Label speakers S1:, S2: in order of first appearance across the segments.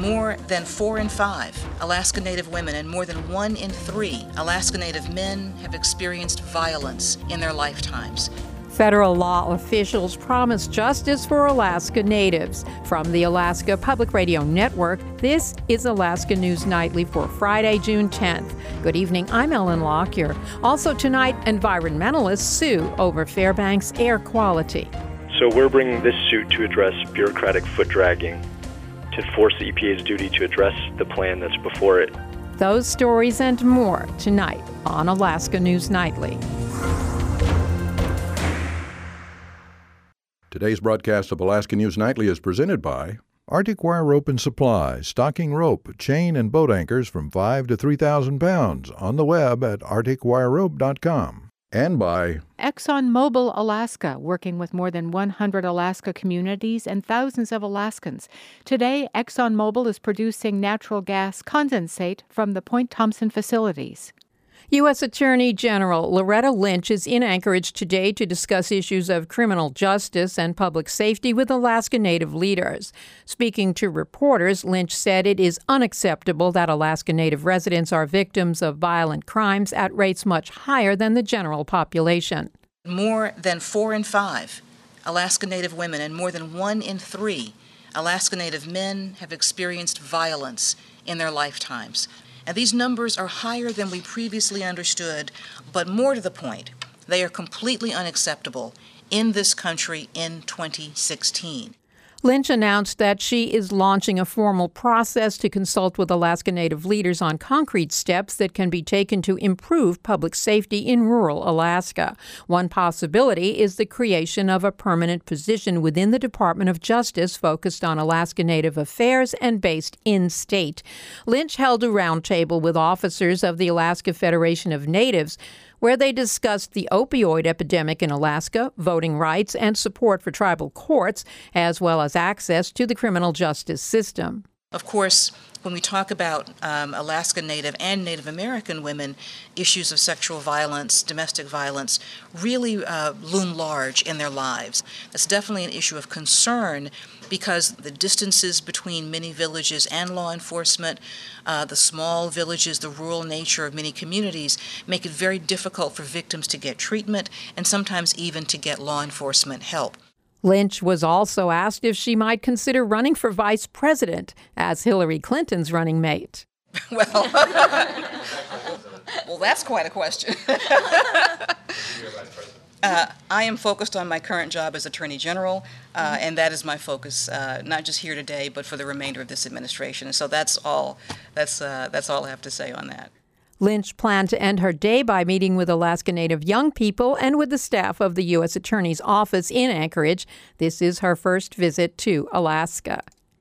S1: More than 4 in 5 Alaska Native women and more than 1 in 3 Alaska Native men have experienced violence in their lifetimes.
S2: Federal law officials promise justice for Alaska Natives. From the Alaska Public Radio Network, this is Alaska News Nightly for Friday, June 10th. Good evening, I'm Ellen Lockyer. Also tonight, environmentalists sue over Fairbanks air quality.
S3: So we're bringing this suit to address bureaucratic foot dragging, to enforce the EPA's duty to address the plan that's before it.
S2: Those stories and more tonight on Alaska News Nightly.
S4: Today's broadcast of Alaska News Nightly is presented by Arctic Wire Rope and Supply, stocking rope, chain, and boat anchors from 5 to 3,000 pounds on the web at arcticwirerope.com. And by
S5: ExxonMobil Alaska, working with more than 100 Alaska communities and thousands of Alaskans. Today, ExxonMobil is producing natural gas condensate from the Point Thompson facilities.
S2: U.S. Attorney General Loretta Lynch is in Anchorage today to discuss issues of criminal justice and public safety with Alaska Native leaders. Speaking to reporters, Lynch said it is unacceptable that Alaska Native residents are victims of violent crimes at rates much higher than the general population.
S1: More than 4 in 5 Alaska Native women and more than 1 in 3 Alaska Native men have experienced violence in their lifetimes. And these numbers are higher than we previously understood, but more to the point, they are completely unacceptable in this country in 2016.
S2: Lynch announced that she is launching a formal process to consult with Alaska Native leaders on concrete steps that can be taken to improve public safety in rural Alaska. One possibility is the creation of a permanent position within the Department of Justice focused on Alaska Native affairs and based in-state. Lynch held a roundtable with officers of the Alaska Federation of Natives, where they discussed the opioid epidemic in Alaska, voting rights, and support for tribal courts, as well as access to the criminal justice system.
S1: Of course, when we talk about Alaska Native and Native American women, issues of sexual violence, domestic violence, really loom large in their lives. That's definitely an issue of concern because the distances between many villages and law enforcement, the small villages, the rural nature of many communities make it very difficult for victims to get treatment and sometimes even to get law enforcement help.
S2: Lynch was also asked if she might consider running for vice president as Hillary Clinton's running mate.
S1: Well, that's quite a question. I am focused on my current job as Attorney General, and that is my focus, not just here today, but for the remainder of this administration. So that's all I have to say on that.
S2: Lynch planned to end her day by meeting with Alaska Native young people and with the staff of the U.S. Attorney's Office in Anchorage. This is her first visit to Alaska.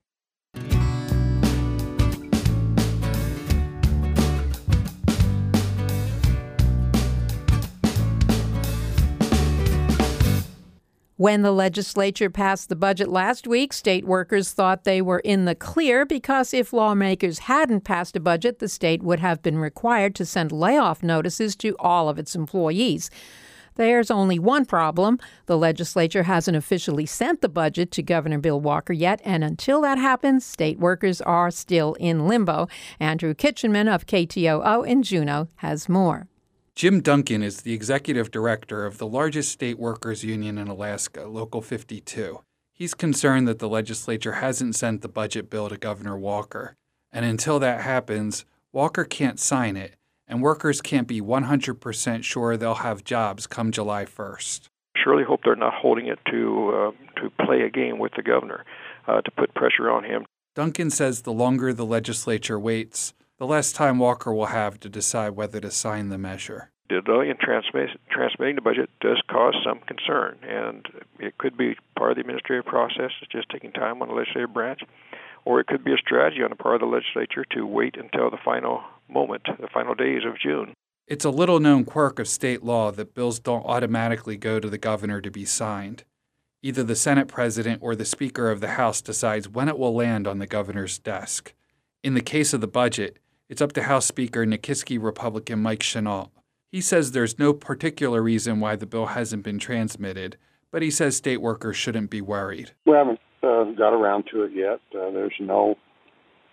S2: When the legislature passed the budget last week, state workers thought they were in the clear because if lawmakers hadn't passed a budget, the state would have been required to send layoff notices to all of its employees. There's only one problem. The legislature hasn't officially sent the budget to Governor Bill Walker yet, and until that happens, state workers are still in limbo. Andrew Kitchenman of KTOO in Juneau has more.
S6: Jim Duncan is the executive director of the largest state workers union in Alaska, Local 52. He's concerned that the legislature hasn't sent the budget bill to Governor Walker. And until that happens, Walker can't sign it, and workers can't be 100% sure they'll have jobs come July 1st.
S3: Surely hope they're not holding it to play a game with the governor, to put pressure on him.
S6: Duncan says the longer the legislature waits, the less time Walker will have to decide whether to sign the measure.
S3: The delay in transmitting the budget does cause some concern, and it could be part of the administrative process, it's just taking time on the legislative branch, or it could be a strategy on the part of the legislature to wait until the final moment, the final days of June.
S6: It's a little-known quirk of state law that bills don't automatically go to the governor to be signed. Either the Senate president or the Speaker of the House decides when it will land on the governor's desk. In the case of the budget, it's up to House Speaker Nikiski Republican Mike Chenault. He says there's no particular reason why the bill hasn't been transmitted, but he says state workers shouldn't be worried.
S7: We haven't got around to it yet. There's no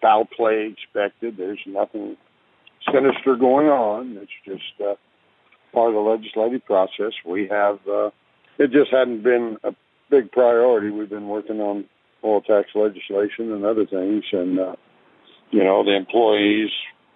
S7: foul play expected. There's nothing sinister going on. It's just part of the legislative process. We have, it just hadn't been a big priority. We've been working on oil tax legislation and other things, and, the employees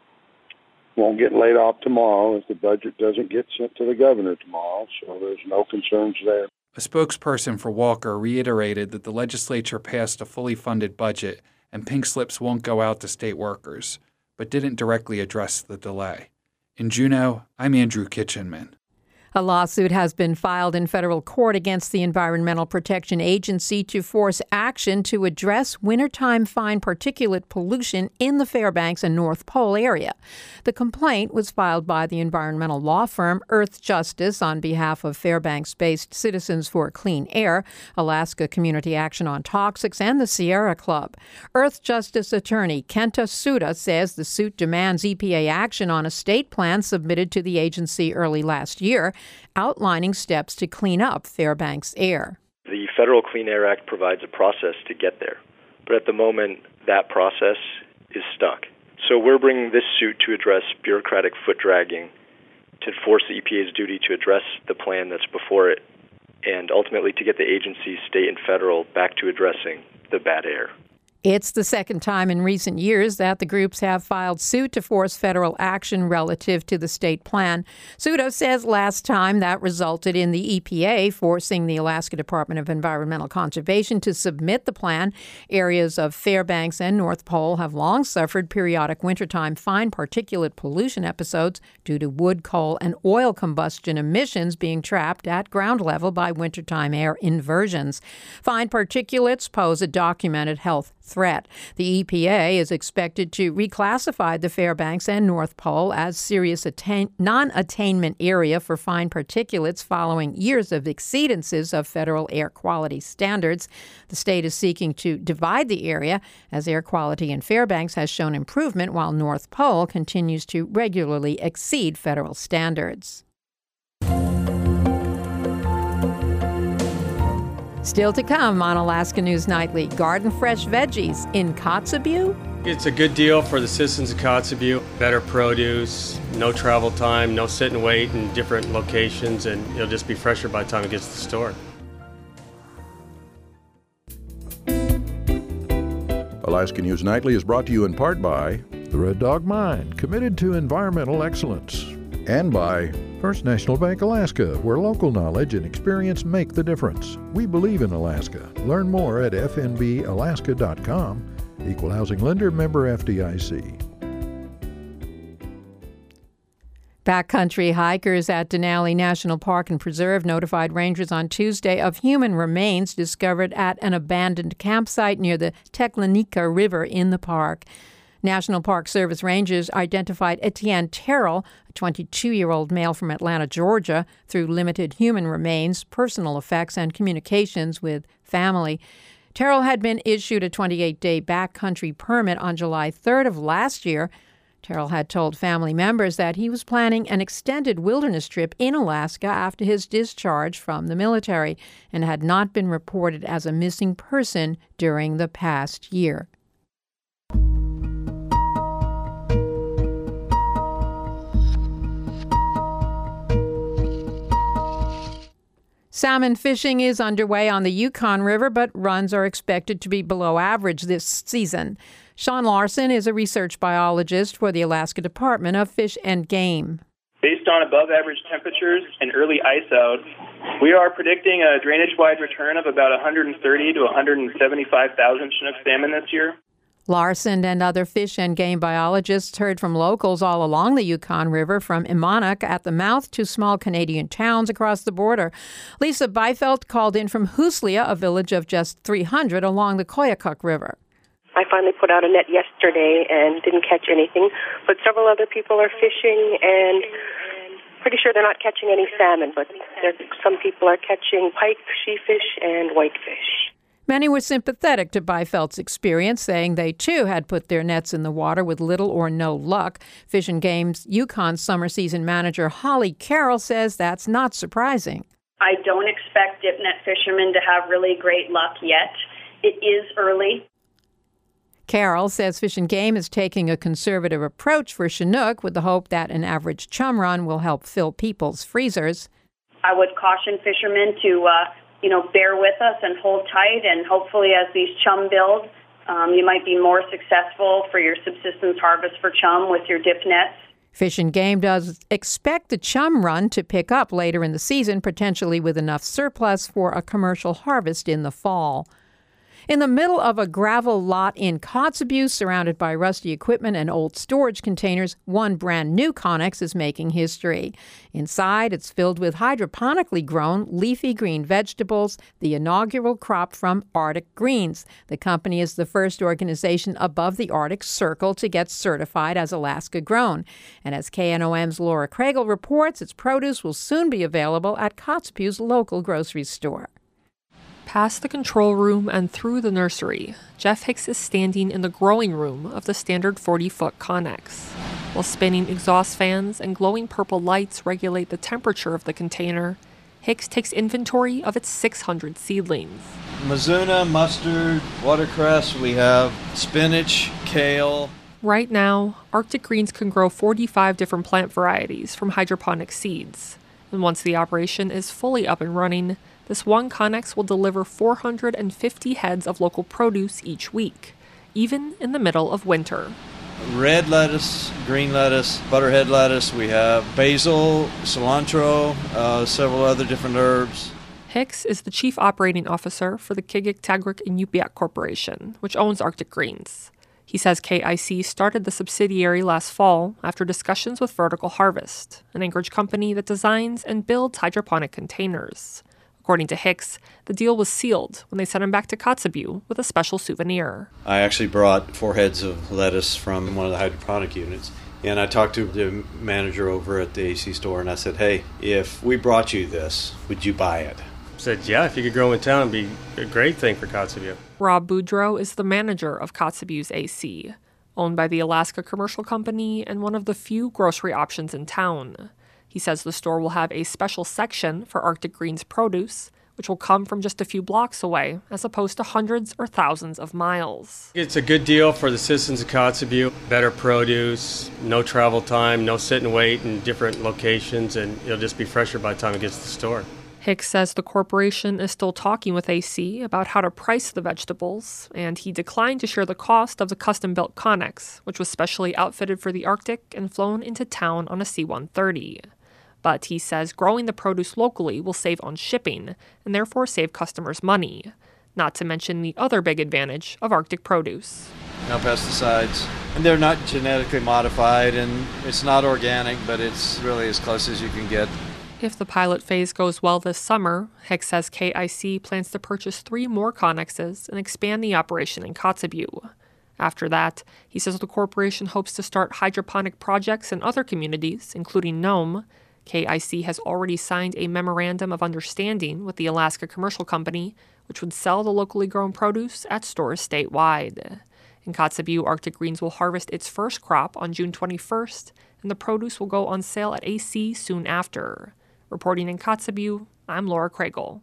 S7: won't get laid off tomorrow if the budget doesn't get sent to the governor tomorrow, so there's no concerns there.
S6: A spokesperson for Walker reiterated that the legislature passed a fully funded budget and pink slips won't go out to state workers, but didn't directly address the delay. In Juneau, I'm Andrew Kitchenman.
S2: A lawsuit has been filed in federal court against the Environmental Protection Agency to force action to address wintertime fine particulate pollution in the Fairbanks and North Pole area. The complaint was filed by the environmental law firm Earth Justice on behalf of Fairbanks-based Citizens for Clean Air, Alaska Community Action on Toxics, and the Sierra Club. Earth Justice attorney Kenta Suda says the suit demands EPA action on a state plan submitted to the agency early last year, outlining steps to clean up Fairbanks air.
S8: The Federal Clean Air Act provides a process to get there, but at the moment, that process is stuck. So we're bringing this suit to address bureaucratic foot-dragging, to force the EPA's duty to address the plan that's before it, and ultimately to get the agency, state and federal, back to addressing the bad air.
S2: It's the second time in recent years that the groups have filed suit to force federal action relative to the state plan. Suda says last time that resulted in the EPA forcing the Alaska Department of Environmental Conservation to submit the plan. Areas of Fairbanks and North Pole have long suffered periodic wintertime fine particulate pollution episodes due to wood, coal, and oil combustion emissions being trapped at ground level by wintertime air inversions. Fine particulates pose a documented health threat. The EPA is expected to reclassify the Fairbanks and North Pole as serious non-attainment area for fine particulates following years of exceedances of federal air quality standards. The state is seeking to divide the area as air quality in Fairbanks has shown improvement while North Pole continues to regularly exceed federal standards. Still to come on Alaska News Nightly, garden fresh veggies in Kotzebue.
S9: It's a good deal for the citizens of Kotzebue. Better produce, no travel time, no sit and wait in different locations, and it'll just be fresher by the time it gets to the store.
S4: Alaska News Nightly is brought to you in part by the Red Dog Mine, committed to environmental excellence, and by First National Bank Alaska, where local knowledge and experience make the difference. We believe in Alaska. Learn more at fnbalaska.com. Equal housing lender, member FDIC.
S2: Backcountry hikers at Denali National Park and Preserve notified rangers on Tuesday of human remains discovered at an abandoned campsite near the Teklanika River in the park. National Park Service rangers identified Etienne Terrell, a 22-year-old male from Atlanta, Georgia, through limited human remains, personal effects, and communications with family. Terrell had been issued a 28-day backcountry permit on July 3rd of last year. Terrell had told family members that he was planning an extended wilderness trip in Alaska after his discharge from the military and had not been reported as a missing person during the past year. Salmon fishing is underway on the Yukon River, but runs are expected to be below average this season. Sean Larson is a research biologist for the Alaska Department of Fish and Game.
S10: Based on above-average temperatures and early ice out, we are predicting a drainage-wide return of about 130 to 175,000 Chinook salmon this year.
S2: Larson and other fish and game biologists heard from locals all along the Yukon River, from Imanak at the mouth to small Canadian towns across the border. Lisa Byfeld called in from Huslia, a village of just 300 along the Koyukuk River.
S11: I finally put out a net yesterday and didn't catch anything, but several other people are fishing, and pretty sure they're not catching any salmon, but some people are catching pike, sheefish, and whitefish.
S2: Many were sympathetic to Byfeld's experience, saying they too had put their nets in the water with little or no luck. Fish and Game's Yukon summer season manager Holly Carroll says that's not surprising.
S12: I don't expect dip net fishermen to have really great luck yet. It is early.
S2: Carol says Fish and Game is taking a conservative approach for Chinook with the hope that an average chum run will help fill people's freezers.
S12: I would caution fishermen to, bear with us and hold tight, and hopefully as these chum build, you might be more successful for your subsistence harvest for chum with your dip nets.
S2: Fish and Game does expect the chum run to pick up later in the season, potentially with enough surplus for a commercial harvest in the fall. In the middle of a gravel lot in Kotzebue, surrounded by rusty equipment and old storage containers, one brand new Conex is making history. Inside, it's filled with hydroponically grown leafy green vegetables, the inaugural crop from Arctic Greens. The company is the first organization above the Arctic Circle to get certified as Alaska grown. And as KNOM's Laura Craigle reports, its produce will soon be available at Kotzebue's local grocery store.
S13: Past the control room and through the nursery, Jeff Hicks is standing in the growing room of the standard 40-foot Conex. While spinning exhaust fans and glowing purple lights regulate the temperature of the container, Hicks takes inventory of its 600 seedlings.
S14: Mizuna, mustard, watercress, we have spinach, kale.
S13: Right now, Arctic Greens can grow 45 different plant varieties from hydroponic seeds. And once the operation is fully up and running, this one Conex will deliver 450 heads of local produce each week, even in the middle of winter.
S14: Red lettuce, green lettuce, butterhead lettuce. We have basil, cilantro, several other different herbs.
S13: Hicks is the chief operating officer for the Kigik, Tagrik, and Yupiak Corporation, which owns Arctic Greens. He says KIC started the subsidiary last fall after discussions with Vertical Harvest, an Anchorage company that designs and builds hydroponic containers. According to Hicks, the deal was sealed when they sent him back to Kotzebue with a special souvenir.
S14: I actually brought 4 heads of lettuce from one of the hydroponic units, and I talked to the manager over at the AC store, and I said, hey, if we brought you this, would you buy it?
S9: I said, yeah, if you could grow in town, it'd be a great thing for Kotzebue.
S13: Rob Boudreau is the manager of Kotzebue's AC, owned by the Alaska Commercial Company and one of the few grocery options in town. He says the store will have a special section for Arctic Greens produce, which will come from just a few blocks away, as opposed to hundreds or thousands of miles.
S9: It's a good deal for the citizens of Kotzebue. Better produce, no travel time, no sit and wait in different locations, and it'll just be fresher by the time it gets to the store.
S13: Hicks says the corporation is still talking with AC about how to price the vegetables, and he declined to share the cost of the custom-built Conex, which was specially outfitted for the Arctic and flown into town on a C-130. But he says growing the produce locally will save on shipping and therefore save customers money, not to mention the other big advantage of Arctic produce.
S14: No pesticides, and they're not genetically modified, and it's not organic, but it's really as close as you can get.
S13: If the pilot phase goes well this summer, Hicks says KIC plans to purchase 3 more Conexes and expand the operation in Kotzebue. After that, he says the corporation hopes to start hydroponic projects in other communities, including Nome. KIC has already signed a memorandum of understanding with the Alaska Commercial Company, which would sell the locally grown produce at stores statewide. In Kotzebue, Arctic Greens will harvest its first crop on June 21st, and the produce will go on sale at AC soon after. Reporting in Kotzebue, I'm Laura Craigle.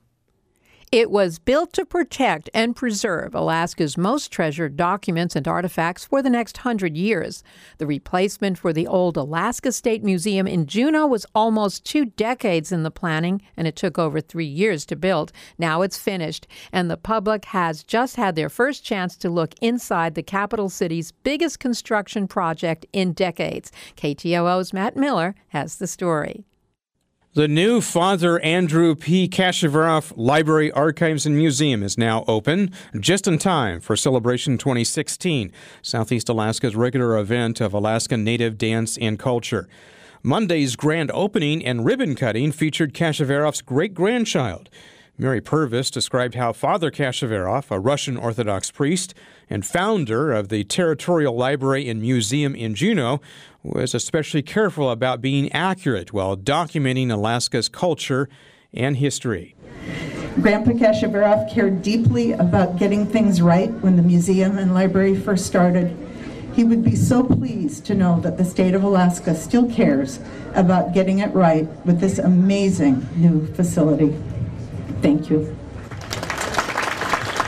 S2: It was built to protect and preserve Alaska's most treasured documents and artifacts for the next 100 years. The replacement for the old Alaska State Museum in Juneau was almost 2 decades in the planning, and it took over 3 years to build. Now it's finished, and the public has just had their first chance to look inside the capital city's biggest construction project in decades. KTOO's Matt Miller has the story.
S15: The new Father Andrew P. Kashavarov Library, Archives, and Museum is now open, just in time for Celebration 2016, Southeast Alaska's regular event of Alaska Native dance and culture. Monday's grand opening and ribbon cutting featured Kashavarov's great-grandchild. Mary Purvis described how Father Kashavarov, a Russian Orthodox priest and founder of the Territorial Library and Museum in Juneau, was especially careful about being accurate while documenting Alaska's culture and history.
S16: Grandpa Kashavarov cared deeply about getting things right when the museum and library first started. He would be so pleased to know that the state of Alaska still cares about getting it right with this amazing new facility. Thank you.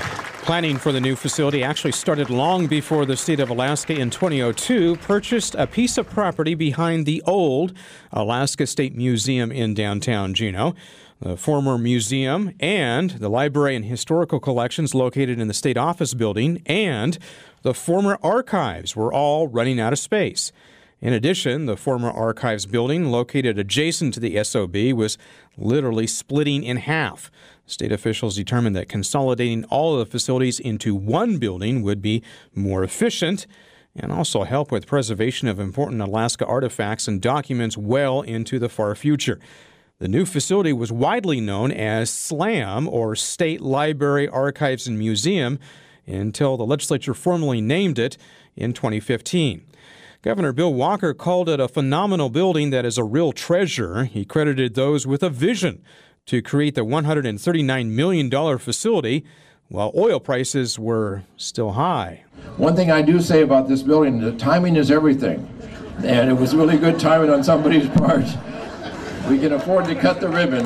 S15: Planning for the new facility actually started long before the state of Alaska in 2002 purchased a piece of property behind the old Alaska State Museum in downtown Juneau. The former museum and the library and historical collections located in the state office building and the former archives were all running out of space. In addition, the former archives building located adjacent to the SOB was literally splitting in half. State officials determined that consolidating all of the facilities into one building would be more efficient and also help with preservation of important Alaska artifacts and documents well into the far future. The new facility was widely known as SLAM, or State Library, Archives, and Museum, until the legislature formally named it in 2015. Governor Bill Walker called it a phenomenal building that is a real treasure. He credited those with a vision to create the $139 million facility while oil prices were still high.
S17: One thing I do say about this building, the timing is everything. And it was really good timing on somebody's part. We can afford to cut the ribbon.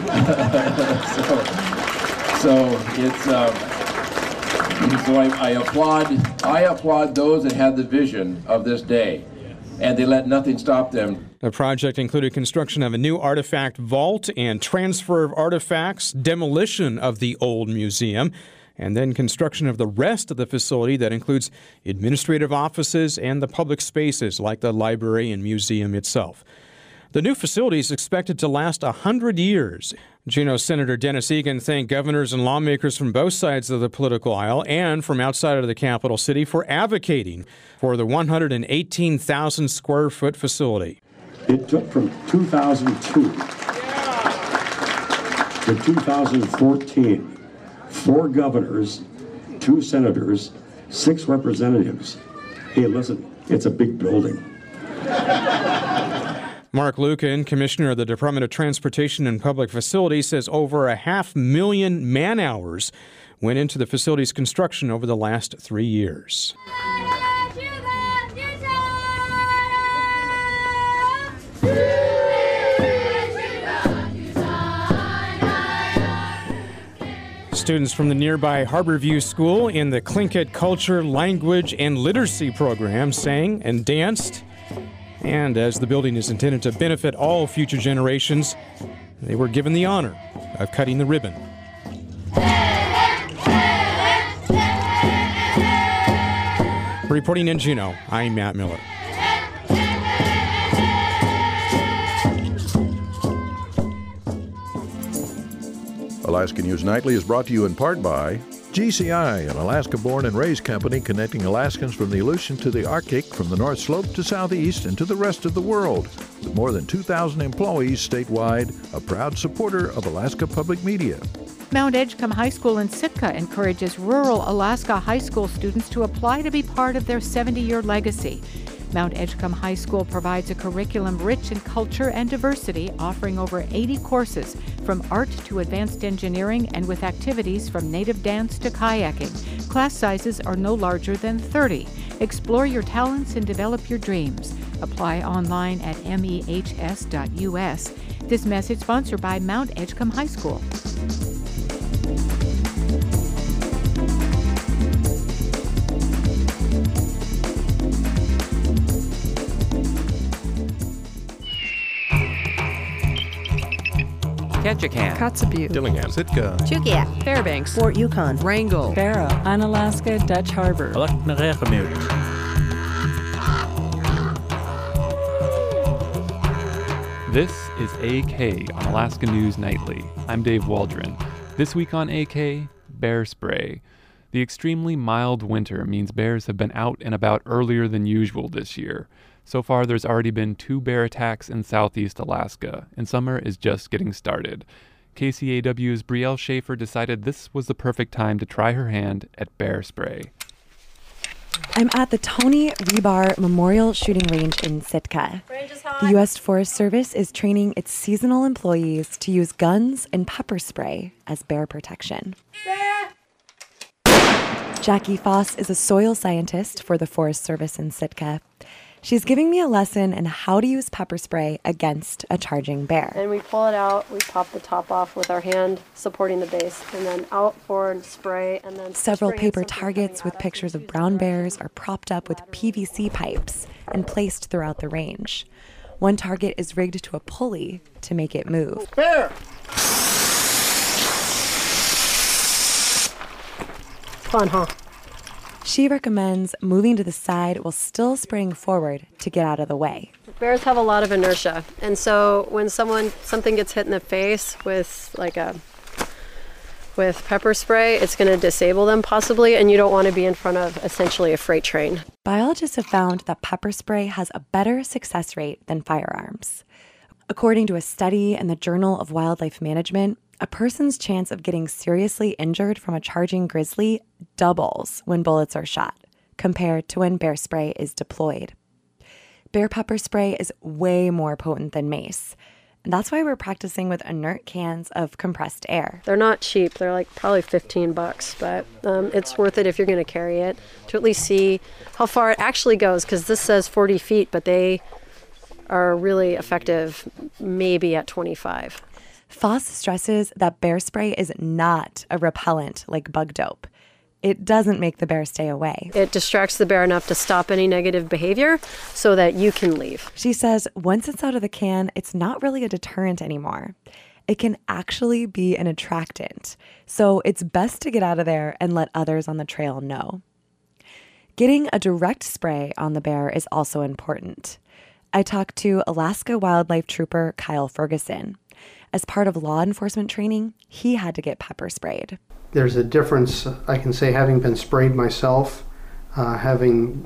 S17: So I applaud those that had the vision of this day, and they let nothing stop them.
S15: The project included construction of a new artifact vault and transfer of artifacts, demolition of the old museum, and then construction of the rest of the facility that includes administrative offices and the public spaces like the library and museum itself. The new facility is expected to last 100 years. Juneau Senator Dennis Egan thanked governors and lawmakers from both sides of the political aisle and from outside of the capital city for advocating for the 118,000 square foot facility.
S18: It took from 2002 to 2014, 4 governors, 2 senators, 6 representatives. Hey, listen, it's a big building.
S15: Mark Lucan, Commissioner of the Department of Transportation and Public Facilities, says over 500,000 man-hours went into the facility's construction over the last 3 years. Students from the nearby Harborview School in the Tlingit Culture, Language, and Literacy program sang and danced. And as the building is intended to benefit all future generations, they were given the honor of cutting the ribbon. Reporting in Juneau, I'm Matt Miller.
S4: Alaska News Nightly is brought to you in part by GCI, an Alaska-born and raised company connecting Alaskans from the Aleutian to the Arctic, from the North Slope to Southeast, and to the rest of the world. With more than 2,000 employees statewide, a proud supporter of Alaska Public Media.
S5: Mount Edgecombe High School in Sitka encourages rural Alaska high school students to apply to be part of their 70-year legacy. Mount Edgecombe High School provides a curriculum rich in culture and diversity, offering over 80 courses from art to advanced engineering and with activities from native dance to kayaking. Class sizes are no larger than 30. Explore your talents and develop your dreams. Apply online at mehs.us. This message sponsored by Mount Edgecombe High School.
S19: Ketchikan,
S20: Kotzebue,
S19: Dillingham,
S20: Sitka,
S19: Chugia,
S20: Fairbanks,
S19: Fort Yukon,
S20: Wrangell, Barrow, Unalaska, Dutch Harbor.
S21: This is AK on Alaska News Nightly. I'm Dave Waldron. This week on AK, bear spray. The extremely mild winter means bears have been out and about earlier than usual this year. So far, there's already been 2 bear attacks in southeast Alaska, and summer is just getting started. KCAW's Brielle Schaefer decided this was the perfect time to try her hand at bear spray.
S22: I'm at the Tony Rebar Memorial Shooting Range in Sitka. The U.S. Forest Service is training its seasonal employees to use guns and pepper spray as bear protection. Jackie Foss is a soil scientist for the Forest Service in Sitka. She's giving me a lesson in how to use pepper spray against a charging bear.
S1: And we pull it out, we pop the top off with our hand supporting the base, and then out, forward, spray, and then...
S22: Several paper targets with pictures of brown bears are propped up with PVC pipes and placed throughout the range. One target is rigged to a pulley to make it move.
S19: Bear!
S1: Fun, huh?
S22: She recommends moving to the side while still spraying forward to get out of the way.
S1: Bears have a lot of inertia, and so when something gets hit in the face with pepper spray, it's going to disable them possibly, and you don't want to be in front of essentially a freight train.
S22: Biologists have found that pepper spray has a better success rate than firearms. According to a study in the Journal of Wildlife Management, a person's chance of getting seriously injured from a charging grizzly doubles when bullets are shot, compared to when bear spray is deployed. Bear pepper spray is way more potent than mace. And that's why we're practicing with inert cans of compressed air.
S1: They're not cheap. They're like probably $15, but it's worth it if you're going to carry it to at least see how far it actually goes, because this says 40 feet, but they are really effective maybe at 25.
S22: Foss stresses that bear spray is not a repellent like bug dope. It doesn't make the bear stay away.
S1: It distracts the bear enough to stop any negative behavior so that you can leave.
S22: She says once it's out of the can, it's not really a deterrent anymore. It can actually be an attractant. So it's best to get out of there and let others on the trail know. Getting a direct spray on the bear is also important. I talked to Alaska Wildlife Trooper Kyle Ferguson. As part of law enforcement training, he had to get pepper sprayed.
S23: There's a difference, I can say, having been sprayed myself, having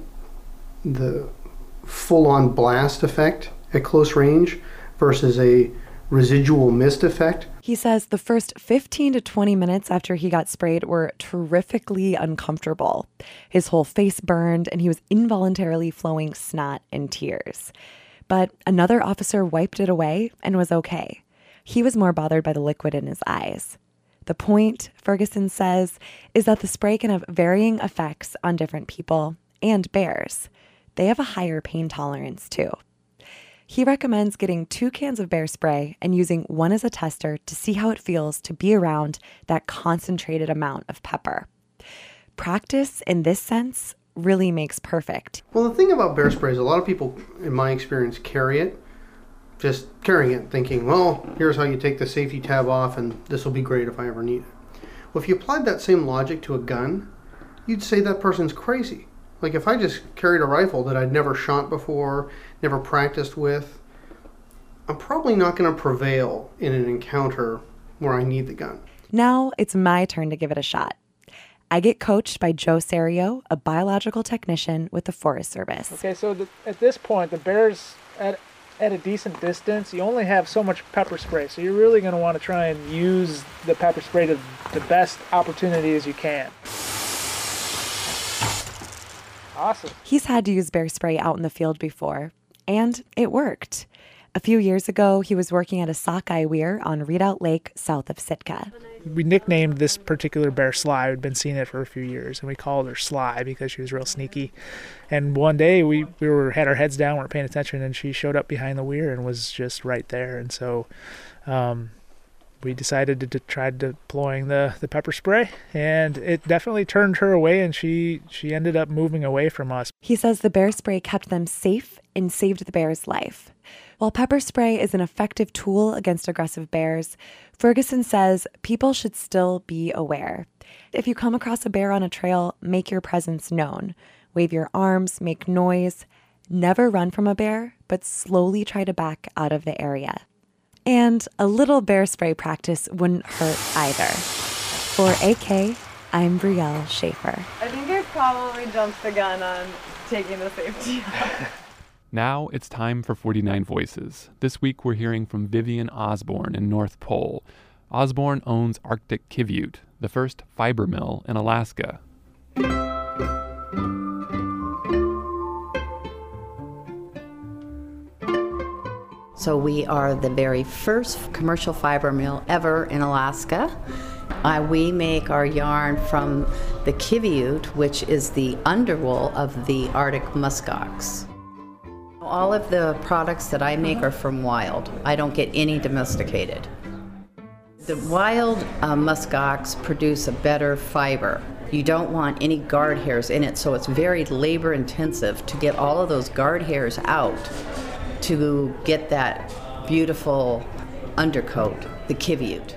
S23: the full-on blast effect at close range versus a residual mist effect.
S22: He says the first 15 to 20 minutes after he got sprayed were terrifically uncomfortable. His whole face burned, and he was involuntarily flowing snot and tears. But another officer wiped it away and was okay. He was more bothered by the liquid in his eyes. The point, Ferguson says, is that the spray can have varying effects on different people and bears. They have a higher pain tolerance, too. He recommends getting 2 cans of bear spray and using one as a tester to see how it feels to be around that concentrated amount of pepper. Practice, in this sense, really makes perfect.
S23: Well, the thing about bear spray is a lot of people, in my experience, carry it. Just carrying it, thinking, well, here's how you take the safety tab off and this will be great if I ever need it. Well, if you applied that same logic to a gun, you'd say that person's crazy. Like if I just carried a rifle that I'd never shot before, never practiced with, I'm probably not going to prevail in an encounter where I need the gun.
S22: Now it's my turn to give it a shot. I get coached by Joe Serio, a biological technician with the Forest Service.
S24: Okay, so at this point, the bear's at a decent distance. You only have so much pepper spray, so you're really going to want to try and use the pepper spray to the best opportunity as you can. Awesome.
S22: He's had to use bear spray out in the field before, and it worked. A few years ago, he was working at a sockeye weir on Redoubt Lake south of Sitka.
S24: We nicknamed this particular bear Sly. We'd been seeing it for a few years, and we called her Sly because she was real sneaky. And one day we had our heads down, weren't paying attention, and she showed up behind the weir and was just right there. And so we decided to try deploying the pepper spray, and it definitely turned her away, and she ended up moving away from us.
S22: He says the bear spray kept them safe and saved the bear's life. While pepper spray is an effective tool against aggressive bears, Ferguson says people should still be aware. If you come across a bear on a trail, make your presence known. Wave your arms, make noise. Never run from a bear, but slowly try to back out of the area. And a little bear spray practice wouldn't hurt either. For AK, I'm Brielle Schaefer.
S25: I think I probably jumped the gun on taking the safety off.
S21: Now it's time for 49 Voices. This week we're hearing from Vivian Osborne in North Pole. Osborne owns Arctic Kiviute, the first fiber mill in Alaska.
S26: So we are the very first commercial fiber mill ever in Alaska. We make our yarn from the Kiviute, which is the underwool of the Arctic muskox. All of the products that I make are from wild. I don't get any domesticated. The wild muskox produce a better fiber. You don't want any guard hairs in it, so it's very labor intensive to get all of those guard hairs out to get that beautiful undercoat, the kiviute.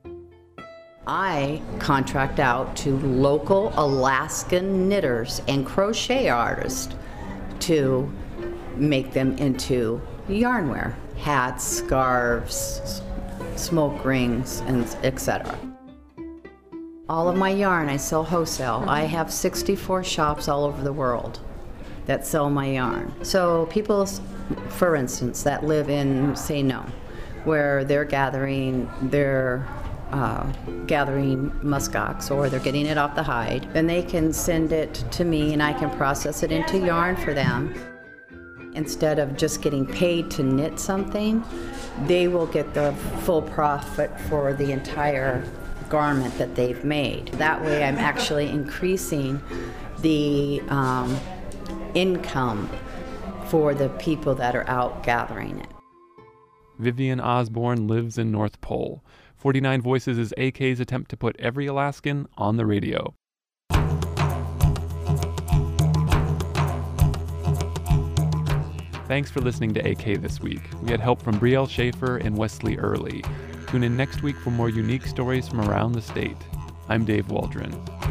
S26: I contract out to local Alaskan knitters and crochet artists to make them into yarnware, hats, scarves, smoke rings, and etc. All of my yarn I sell wholesale. I have 64 shops all over the world that sell my yarn. So people, for instance, that live in, say, Nome, where they're gathering muskox, or they're getting it off the hide, then they can send it to me and I can process it into yarn for them. Instead of just getting paid to knit something, they will get the full profit for the entire garment that they've made. That way I'm actually increasing the income for the people that are out gathering it.
S21: Vivian Osborne lives in North Pole. 49 Voices is AK's attempt to put every Alaskan on the radio. Thanks for listening to AK this week. We had help from Brielle Schaefer and Wesley Early. Tune in next week for more unique stories from around the state. I'm Dave Waldron.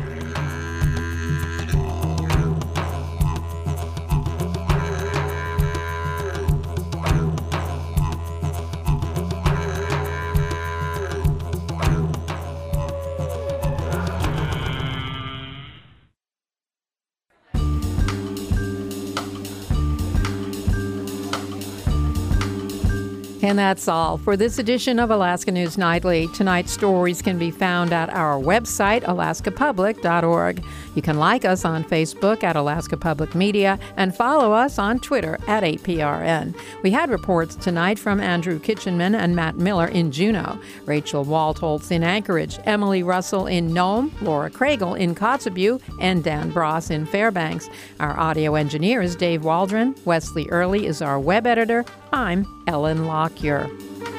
S2: And that's all for this edition of Alaska News Nightly. Tonight's stories can be found at our website, alaskapublic.org. You can like us on Facebook at Alaska Public Media and follow us on Twitter at APRN. We had reports tonight from Andrew Kitchenman and Matt Miller in Juneau, Rachel Waltholtz in Anchorage, Emily Russell in Nome, Laura Craigle in Kotzebue, and Dan Bross in Fairbanks. Our audio engineer is Dave Waldron. Wesley Early is our web editor. I'm Ellen Lockyer.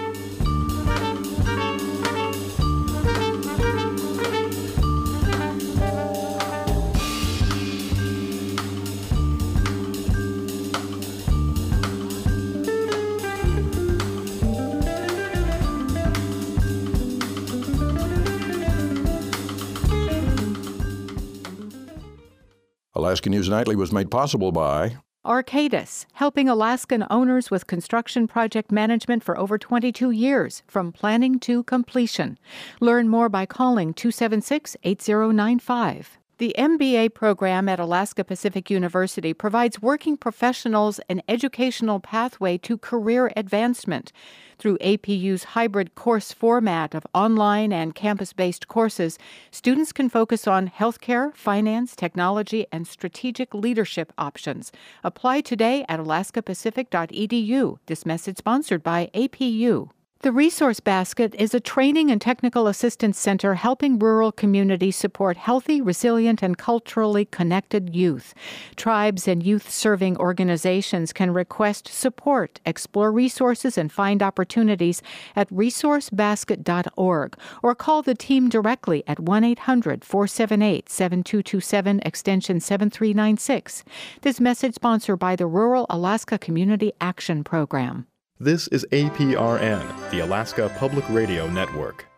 S4: Alaska News Nightly was made possible by
S5: Arcadis, helping Alaskan owners with construction project management for over 22 years, from planning to completion. Learn more by calling 276-8095. The MBA program at Alaska Pacific University provides working professionals an educational pathway to career advancement. Through APU's hybrid course format of online and campus-based courses, students can focus on healthcare, finance, technology, and strategic leadership options. Apply today at alaskapacific.edu. This message sponsored by APU. The Resource Basket is a training and technical assistance center helping rural communities support healthy, resilient, and culturally connected youth. Tribes and youth-serving organizations can request support, explore resources, and find opportunities at resourcebasket.org or call the team directly at 1-800-478-7227, extension 7396. This message sponsored by the Rural Alaska Community Action Program.
S3: This is APRN, the Alaska Public Radio Network.